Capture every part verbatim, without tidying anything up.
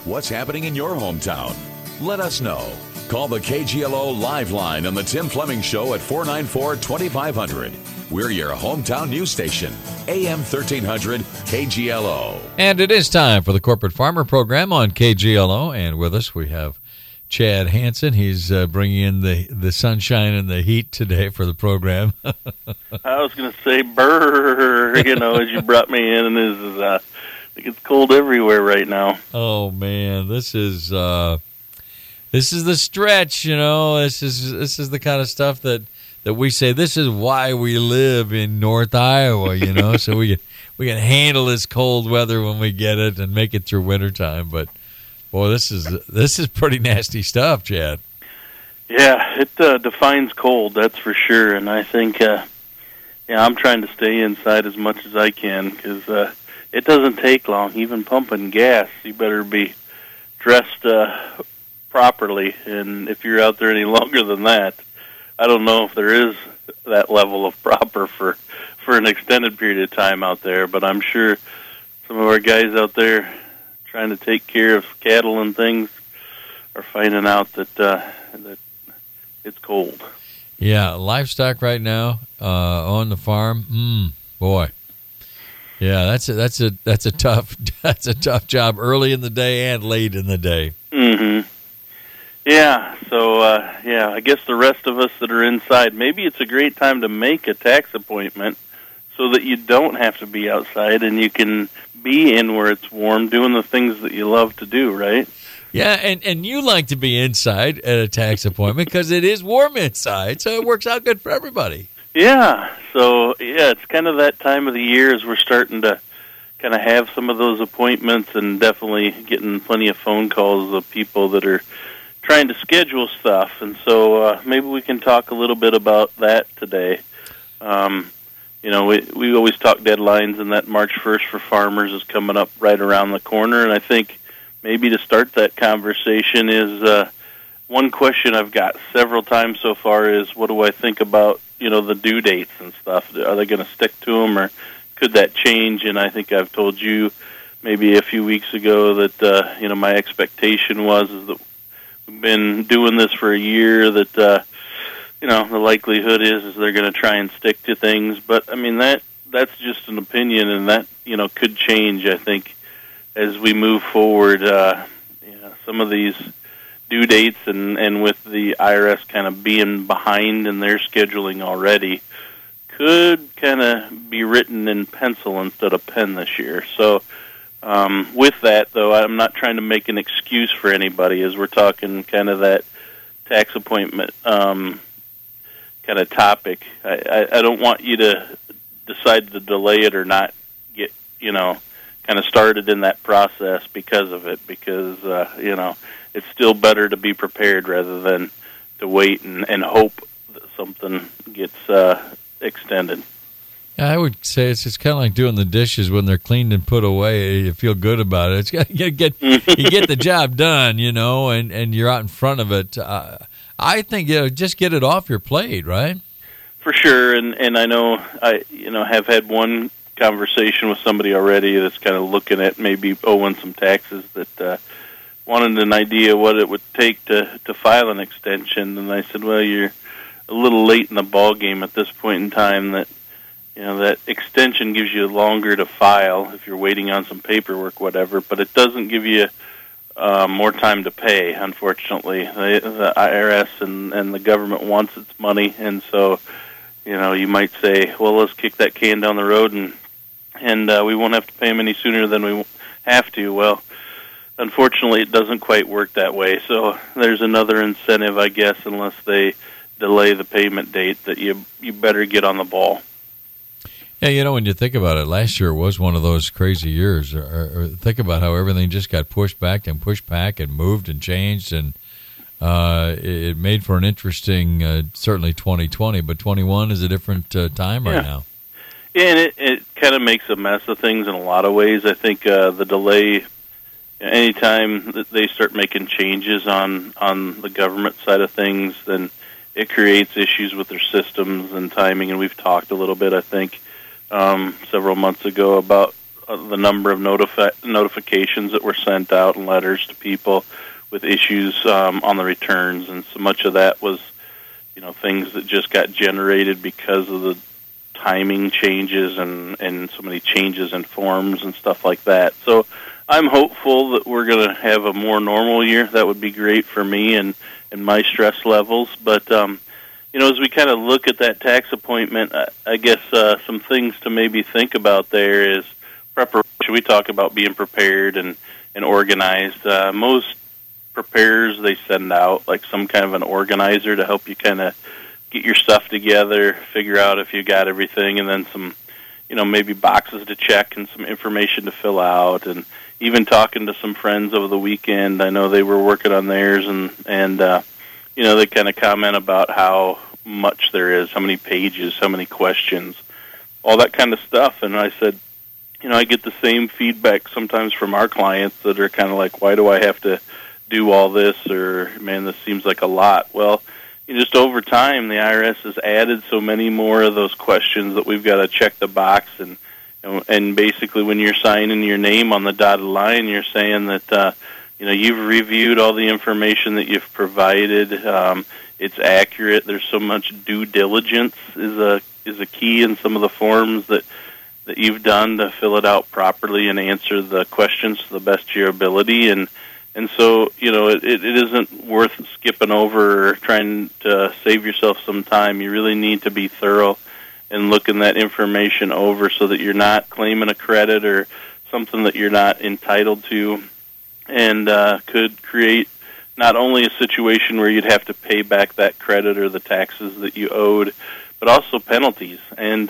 What's happening in your hometown? Let us know. Call the K G L O Live Line on the Tim Fleming Show at four nine four, two five zero zero. We're your hometown news station, A M thirteen hundred K G L O. And it is time for the Corporate Farmer program on K G L O. And with us we have Chad Hansen. He's uh, bringing in the, the sunshine and the heat today for the program. I was going to say brr, you know, as you brought me in, and this is, uh, I think it's cold everywhere right now. Oh man, this is uh, this is the stretch. You know, this is this is the kind of stuff that, that we say. This is why we live in North Iowa. You know, so we can, we can handle this cold weather when we get it and make it through wintertime. But boy, this is this is pretty nasty stuff, Chad. Yeah, it uh, defines cold, that's for sure. And I think, uh, yeah, I'm trying to stay inside as much as I can because uh, it doesn't take long. Even pumping gas, you better be dressed uh, properly. And if you're out there any longer than that, I don't know if there is that level of proper for for an extended period of time out there. But I'm sure some of our guys out there trying to take care of cattle and things are finding out that uh, that it's cold. Yeah, livestock right now uh, on the farm. Mm, boy, yeah, that's a, that's a that's a tough that's a tough job early in the day and late in the day. Mm-hmm. Yeah. So uh, yeah, I guess the rest of us that are inside, maybe it's a great time to make a tax appointment so that you don't have to be outside and you can be in where it's warm, doing the things that you love to do, right? Yeah, and, and you like to be inside at a tax appointment because it is warm inside, so it works out good for everybody. Yeah, so, yeah, it's kind of that time of the year as we're starting to kind of have some of those appointments and definitely getting plenty of phone calls of people that are trying to schedule stuff. And so uh, maybe we can talk a little bit about that today. Um You know, we we always talk deadlines, and that March first for farmers is coming up right around the corner. And I think maybe to start that conversation is uh, one question I've got several times so far is, what do I think about, you know, the due dates and stuff? Are they going to stick to them, or could that change? And I think I've told you maybe a few weeks ago that, uh, you know, my expectation was is that we've been doing this for a year, that uh, you know, the likelihood is is they're going to try and stick to things. But, I mean, that that's just an opinion, and that, you know, could change, I think, as we move forward. Uh, you know, some of these due dates and, and with the I R S kind of being behind in their scheduling already could kind of be written in pencil instead of pen this year. So um, with that, though, I'm not trying to make an excuse for anybody as we're talking kind of that tax appointment um kind of topic. I, I, I don't want you to decide to delay it or not get, you know, kind of started in that process because of it, because, uh, you know, it's still better to be prepared rather than to wait and, and hope that something gets uh, extended. Yeah, I would say it's, it's kind of like doing the dishes when they're cleaned and put away. You feel good about it. It's got to get, get you get the job done, you know, and, and you're out in front of it. Uh, I think, you know, just get it off your plate, right? For sure, and and I know I you know have had one conversation with somebody already that's kind of looking at maybe owing some taxes that uh, wanted an idea what it would take to to file an extension, and I said, well, you're a little late in the ball game at this point in time. That you know that extension gives you longer to file if you're waiting on some paperwork, whatever, but it doesn't give you Uh, more time to pay, unfortunately. The, the I R S and, and the government wants its money, and so, you know, you might say, well, let's kick that can down the road, and and uh, we won't have to pay them any sooner than we have to. Well, unfortunately, it doesn't quite work that way, so there's another incentive, I guess, unless they delay the payment date, that you you better get on the ball. Yeah, you know, when you think about it, last year was one of those crazy years. Or, or think about how everything just got pushed back and pushed back and moved and changed, and uh, it, it made for an interesting, uh, certainly twenty twenty, but twenty-one is a different uh, time right yeah. now. Yeah, and it, it kind of makes a mess of things in a lot of ways. I think uh, the delay, anytime that they start making changes on, on the government side of things, then it creates issues with their systems and timing, and we've talked a little bit, I think, Um, several months ago about the number of notifi- notifications that were sent out and letters to people with issues um, on the returns, and so much of that was, you know, things that just got generated because of the timing changes and, and so many changes in forms and stuff like that. So I'm hopeful that we're going to have a more normal year. That would be great for me and, and my stress levels. But, um, you know, as we kind of look at that tax appointment, I, I guess uh, some things to maybe think about there is preparation. We talk about being prepared and, and organized. Uh, most preparers, they send out like some kind of an organizer to help you kind of get your stuff together, figure out if you got everything, and then some, you know, maybe boxes to check and some information to fill out. And even talking to some friends over the weekend, I know they were working on theirs, and, and uh, you know, they kind of comment about how much there is, how many pages, how many questions, all that kind of stuff. And I said, you know, I get the same feedback sometimes from our clients that are kind of like, why do I have to do all this, or, man, this seems like a lot. Well, just over time, the I R S has added so many more of those questions that we've got to check the box, and you know, and basically when you're signing your name on the dotted line, you're saying that uh, you know you've reviewed all the information that you've provided. Um, it's accurate. There's so much due diligence is a is a key in some of the forms that that you've done to fill it out properly and answer the questions to the best of your ability. And And so, you know, it, it isn't worth skipping over or trying to save yourself some time. You really need to be thorough and looking that information over so that you're not claiming a credit or something that you're not entitled to, and uh, could create not only a situation where you'd have to pay back that credit or the taxes that you owed, but also penalties. And,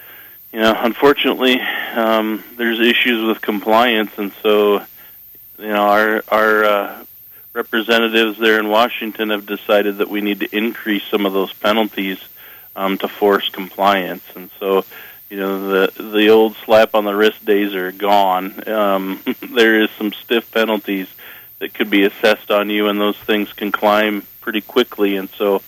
you know, unfortunately, um, there's issues with compliance, and so You know, our our uh, representatives there in Washington have decided that we need to increase some of those penalties um, to force compliance. And so, you know, the the old slap on the wrist days are gone. Um, there is some stiff penalties that could be assessed on you, and those things can climb pretty quickly. And so,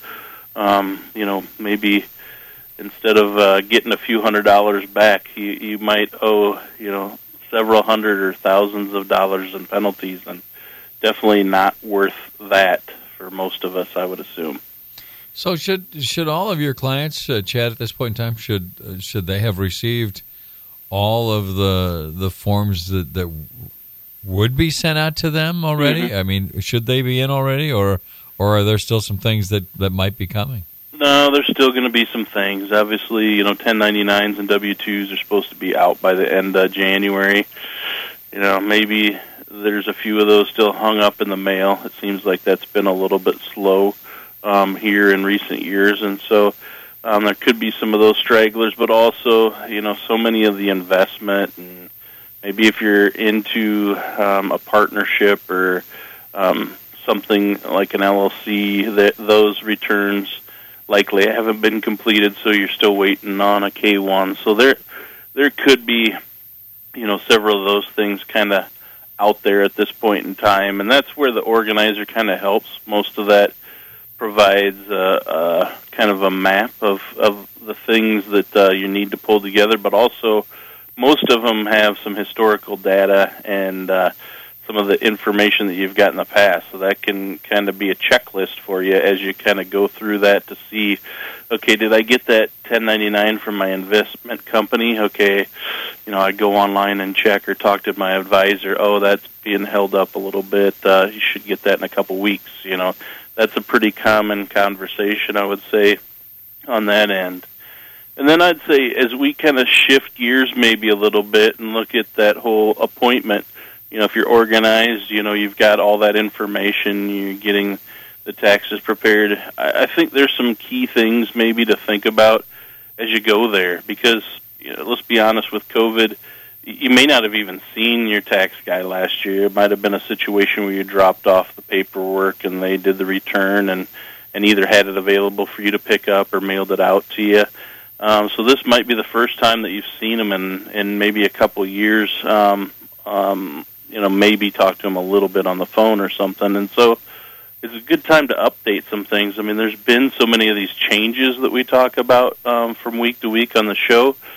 um, you know, maybe instead of uh, getting a few hundred dollars back, you, you might owe, you know, several hundred or thousands of dollars in penalties, and definitely not worth that for most of us, I would assume. So should should all of your clients, uh, Chad, at this point in time, should uh, should they have received all of the the forms that, that would be sent out to them already? Mm-hmm. I mean, should they be in already, or or are there still some things that, that might be coming? No, there's still going to be some things. Obviously, you know, ten ninety-nines and W two's are supposed to be out by the end of January. You know, maybe there's a few of those still hung up in the mail. It seems like that's been a little bit slow um, here in recent years, and so um, there could be some of those stragglers, but also, you know, so many of the investment, and maybe if you're into um, a partnership or um, something like an L L C, that those returns likely haven't been completed, so you're still waiting on a K one. So there there could be, you know, several of those things kind of out there at this point in time, and that's where the organizer kind of helps. Most of that provides a, a kind of a map of, of the things that uh, you need to pull together, but also most of them have some historical data and uh, some of the information that you've got in the past. So that can kind of be a checklist for you as you kind of go through that to see, okay, did I get that ten ninety-nine from my investment company? Okay, you know, I go online and check or talk to my advisor. Oh, that's being held up a little bit. Uh, you should get that in a couple weeks. You know, that's a pretty common conversation, I would say, on that end. And then I'd say as we kind of shift gears maybe a little bit and look at that whole appointment, you know, if you're organized, you know, you've got all that information, you're getting the taxes prepared. I, I think there's some key things maybe to think about as you go there, because, you know, let's be honest, with COVID, you may not have even seen your tax guy last year. It might have been a situation where you dropped off the paperwork and they did the return and, and either had it available for you to pick up or mailed it out to you. Um, so this might be the first time that you've seen them in, in maybe a couple years. Um, um, you know, maybe talk to them a little bit on the phone or something. And so it's a good time to update some things. I mean, there's been so many of these changes that we talk about um, from week to week on the show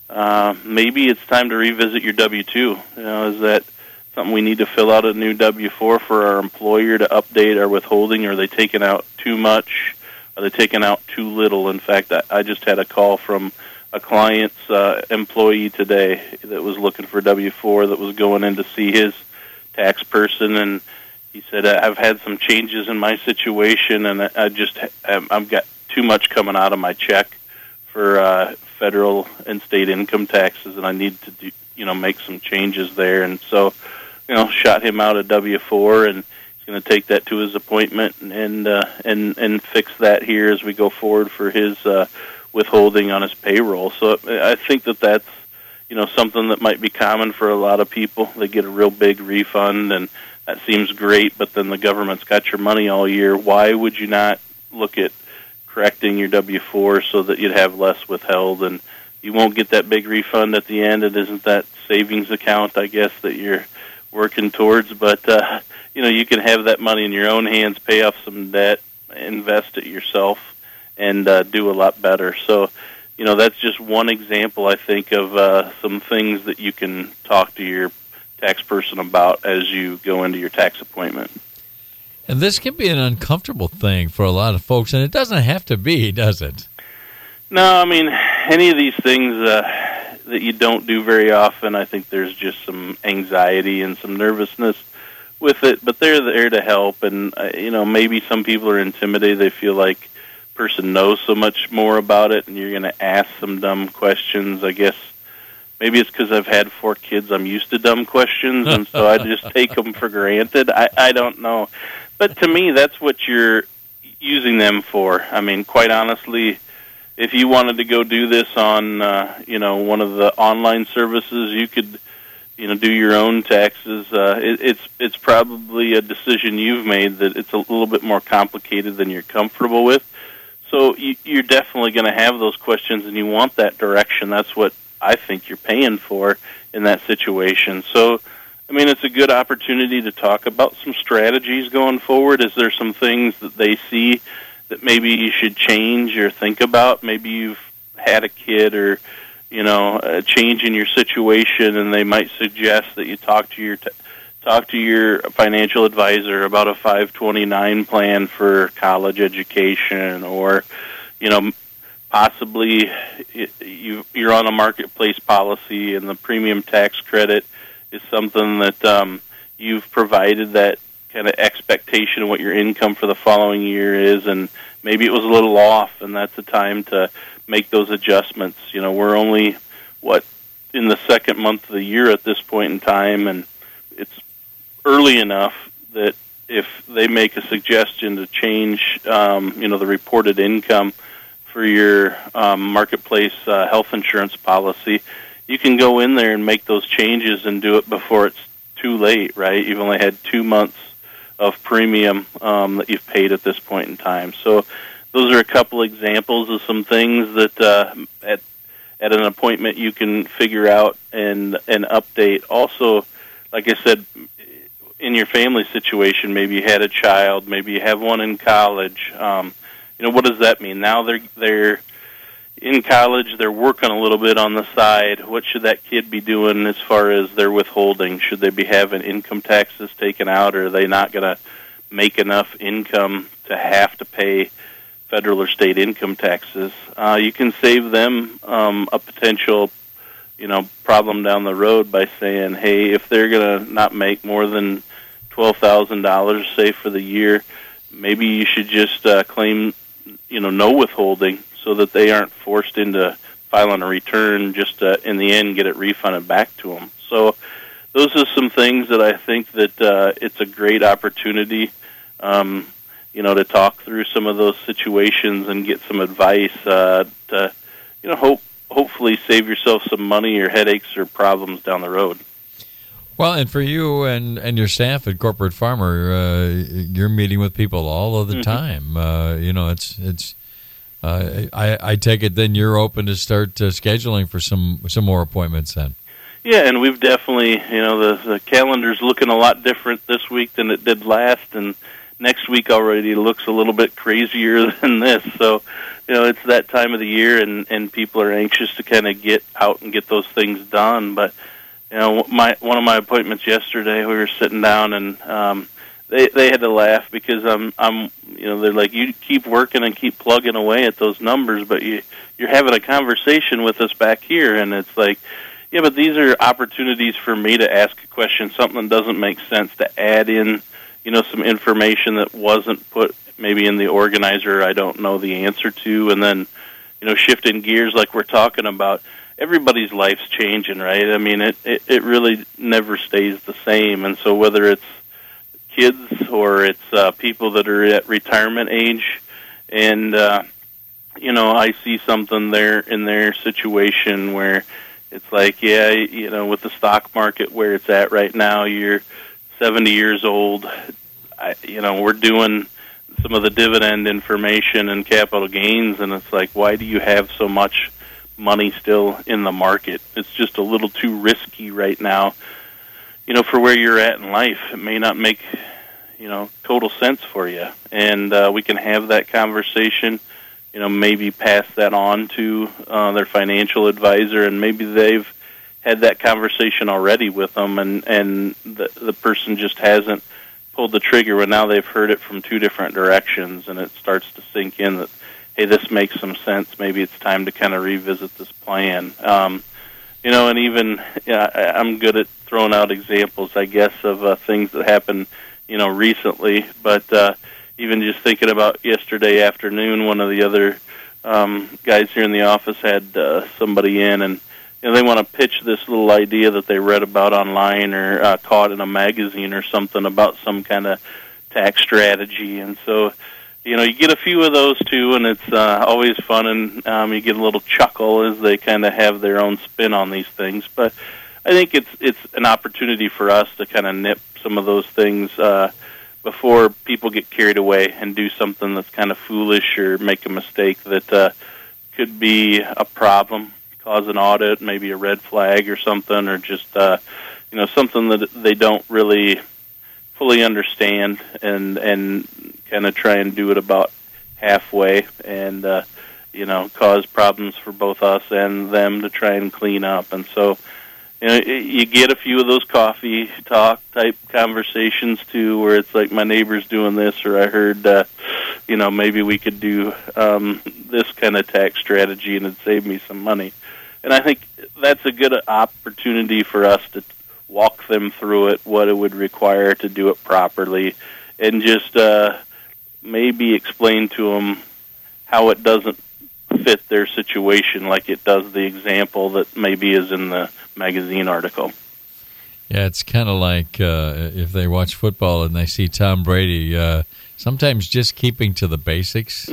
uh, maybe it's time to revisit your W two. You know, is that something we need to fill out a new W four for our employer to update our withholding? Are they taking out too much? Are they taking out too little? In fact, I, I just had a call from a client's uh, employee today that was looking for W four, that was going in to see his tax person, and he said, I've had some changes in my situation, and I just I've got too much coming out of my check for uh, federal and state income taxes, and I need to do, you know, make some changes there. And so, you know, shot him out a W four, and he's going to take that to his appointment and and, uh, and and fix that here as we go forward for his uh, withholding on his payroll. So I think that that's, you know, something that might be common for a lot of people. They get a real big refund, and that seems great, but then the government's got your money all year. Why would you not look at correcting your W four so that you'd have less withheld, and you won't get that big refund at the end? It isn't that savings account, I guess, that you're working towards, but uh, you know, you can have that money in your own hands, pay off some debt, invest it yourself, and uh, do a lot better. So, you know, that's just one example, I think, of uh, some things that you can talk to your tax person about as you go into your tax appointment. And this can be an uncomfortable thing for a lot of folks, and it doesn't have to be, does it? No, I mean, any of these things uh, that you don't do very often, I think there's just some anxiety and some nervousness with it, but they're there to help. And, uh, you know, maybe some people are intimidated. They feel like the person knows so much more about it, and you're going to ask some dumb questions. I guess maybe it's because I've had four kids. I'm used to dumb questions, and so I just take them for granted. I, I don't know. But to me, that's what you're using them for. I mean, quite honestly, if you wanted to go do this on, uh, you know, one of the online services, you could, you know, do your own taxes. Uh, it, it's it's probably a decision you've made that it's a little bit more complicated than you're comfortable with. So you, you're definitely going to have those questions, and you want that direction. That's what I think you're paying for in that situation. So, I mean, it's a good opportunity to talk about some strategies going forward. Is there some things that they see that maybe you should change or think about? Maybe you've had a kid or, you know, a change in your situation, and they might suggest that you talk to your t- talk to your financial advisor about a five twenty-nine plan for college education, or, you know, possibly you, you're on a marketplace policy, and the premium tax credit is something that um, you've provided that kind of expectation of what your income for the following year is, and maybe it was a little off, and that's the time to make those adjustments. You know, we're only, what, in the second month of the year at this point in time, and it's early enough that if they make a suggestion to change, um, you know, the reported income for your um, marketplace uh, health insurance policy, you can go in there and make those changes and do it before it's too late, right? You've only had two months of premium um, that you've paid at this point in time. So those are a couple examples of some things that uh, at at an appointment you can figure out and, and update. Also, like I said, in your family situation, maybe you had a child, maybe you have one in college. Um, you know, what does that mean? Now they're they're in college, they're working a little bit on the side. What should that kid be doing as far as their withholding? Should they be having income taxes taken out, or are they not going to make enough income to have to pay federal or state income taxes? Uh, you can save them um, a potential, you know, problem down the road by saying, hey, if they're going to not make more than twelve thousand dollars, say, for the year, maybe you should just uh, claim, you know, no withholding, so that they aren't forced into filing a return just to, in the end, get it refunded back to them. So those are some things that I think that uh, it's a great opportunity, um, you know, to talk through some of those situations and get some advice uh, to, you know, hope hopefully save yourself some money or headaches or problems down the road. Well, and for you and, and your staff at Corporate Farmer, uh, you're meeting with people all of the mm-hmm. time. Uh, you know, it's it's. Uh, I, I take it then you're open to start uh, scheduling for some some more appointments then. Yeah, and we've definitely, you know, the, the calendar's looking a lot different this week than it did last, and next week already looks a little bit crazier than this. So you know, it's that time of the year, and, and people are anxious to kind of get out and get those things done. But, you know, my one of my appointments yesterday, we were sitting down, and um, they they had to laugh because I'm I'm you know they're like, you keep working and keep plugging away at those numbers, but you you're having a conversation with us back here, and it's like, yeah, but these are opportunities for me to ask a question, something that doesn't make sense, to add in, you know, some information that wasn't put maybe in the organizer I don't know the answer to, and then, you know, shifting gears like we're talking about. Everybody's life's changing, right? I mean, it, it, it really never stays the same, and so whether it's kids or it's uh, people that are at retirement age, and, uh, you know, I see something there in their situation where it's like, yeah, you know, with the stock market where it's at right now, you're seventy years old, I, you know, we're doing some of the dividend information and capital gains, and it's like, why do you have so much money still in the market? It's just a little too risky right now, you know, for where you're at in life. It may not make, you know, total sense for you, and uh, we can have that conversation, you know, maybe pass that on to uh, their financial advisor, and maybe they've had that conversation already with them, and, and the, the person just hasn't pulled the trigger, but now they've heard it from two different directions, and it starts to sink in that, hey, this makes some sense. Maybe it's time to kind of revisit this plan. Um, you know, and even, yeah, I, I'm good at throwing out examples, I guess, of uh, things that happened, you know, recently, but uh, even just thinking about yesterday afternoon, one of the other um, guys here in the office had uh, somebody in, and you know, they want to pitch this little idea that they read about online or uh, caught in a magazine or something about some kind of tax strategy. And so, you know, you get a few of those too, and it's uh, always fun, and um, you get a little chuckle as they kind of have their own spin on these things. But I think it's it's an opportunity for us to kind of nip some of those things uh, before people get carried away and do something that's kind of foolish or make a mistake that uh, could be a problem, cause an audit, maybe a red flag or something, or just uh, you know, something that they don't really fully understand, and and kind of try and do it about halfway, and uh, you know, cause problems for both us and them to try and clean up. And so, you know, you get a few of those coffee talk type conversations too, where it's like, my neighbor's doing this, or I heard, uh, you know, maybe we could do um, this kind of tax strategy and it'd save me some money. And I think that's a good opportunity for us to walk them through it, what it would require to do it properly, and just uh, maybe explain to them how it doesn't fit their situation like it does the example that maybe is in the magazine article. Yeah, it's kind of like uh, if they watch football and they see Tom Brady, uh, sometimes just keeping to the basics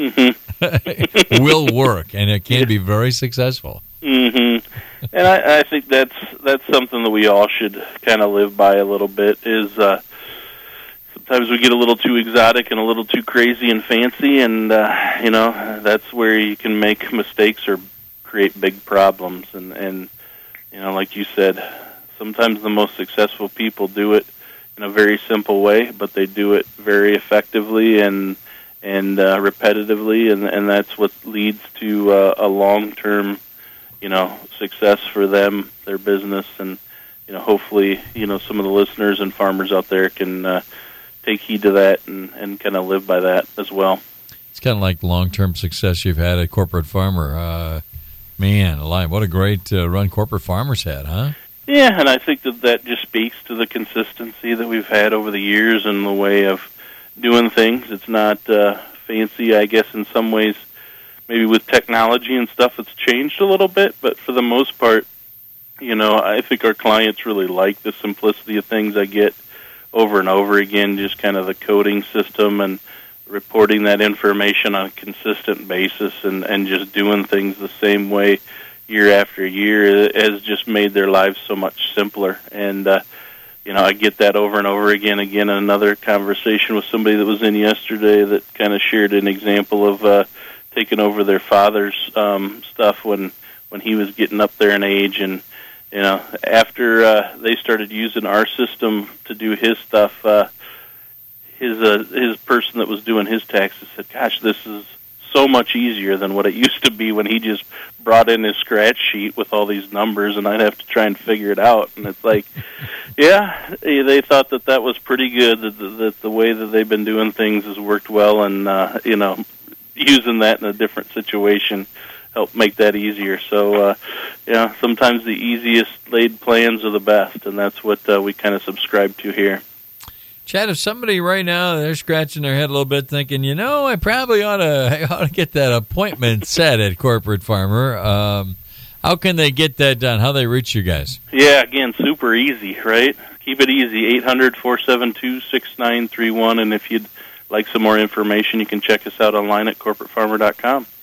mm-hmm. will work, and it can be very successful. Mm-hmm. And I, I think that's that's something that we all should kind of live by a little bit, is uh, sometimes we get a little too exotic and a little too crazy and fancy, and, uh, you know, that's where you can make mistakes or create big problems. And, and, you know, like you said, sometimes the most successful people do it in a very simple way, but they do it very effectively and and uh, repetitively, and, and that's what leads to uh, a long-term, you know, success for them, their business, and, you know, hopefully, you know, some of the listeners and farmers out there can uh, take heed to that and, and kind of live by that as well. It's kind of like long-term success you've had at Corporate Farmer. Uh, man, alive, what a great uh, run Corporate Farmer's had, huh? Yeah, and I think that that just speaks to the consistency that we've had over the years and the way of doing things. It's not uh, fancy, I guess, in some ways. Maybe with technology and stuff, it's changed a little bit, but for the most part, you know, I think our clients really like the simplicity of things I get over and over again, just kind of the coding system and reporting that information on a consistent basis, and, and just doing things the same way year after year has just made their lives so much simpler. And, uh, you know, I get that over and over again. Again, another conversation with somebody that was in yesterday that kind of shared an example of uh, taking over their father's um, stuff when, when he was getting up there in age. And, you know, after uh, they started using our system to do his stuff, uh, his uh, his person that was doing his taxes said, gosh, this is so much easier than what it used to be when he just brought in his scratch sheet with all these numbers, and I'd have to try and figure it out. And it's like, yeah, they thought that that was pretty good, that the, that the way that they've been doing things has worked well, and, uh, you know, using that in a different situation helped make that easier. So, uh, yeah, sometimes the easiest laid plans are the best, and that's what uh, we kind of subscribe to here. Chad, if somebody right now, they're scratching their head a little bit thinking, you know, I probably ought to, I ought to get that appointment set at Corporate Farmer, um, how can they get that done? How do they reach you guys? Yeah, again, super easy, right? Keep it easy, eight hundred, four seven two, six nine three one, and if you'd like some more information, you can check us out online at corporate farmer dot com.